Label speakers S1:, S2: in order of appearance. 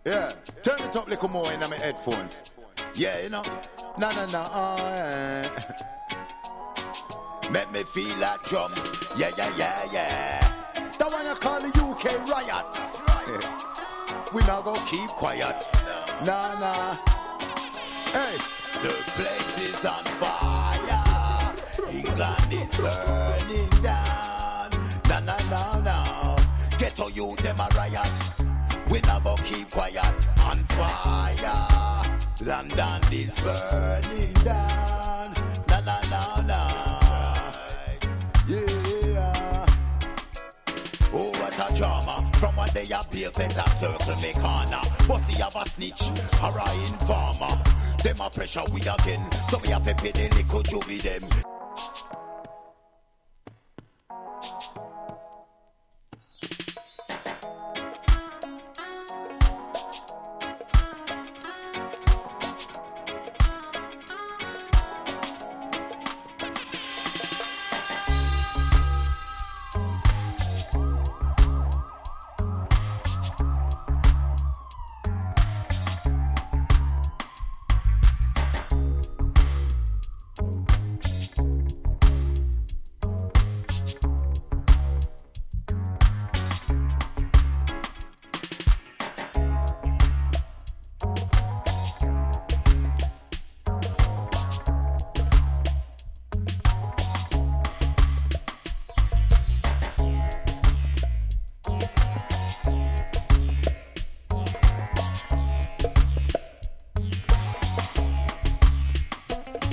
S1: Yeah, turn it up a little more in my headphones. Yeah, you know. Nah. Make me feel that drum. Yeah. That one I call the UK riots. We not gonna keep quiet. Nah. Hey, the place is on fire. England is burning down. Nah. Get to you, them a riot. We not gonna keep quiet. On fire. London is burning down. Nah. Yeah. Oh, what a drama. From one day I be a better circle me corner. But see have a snitch or a informer. Them a pressure we again. So we have to pay the little juvie them.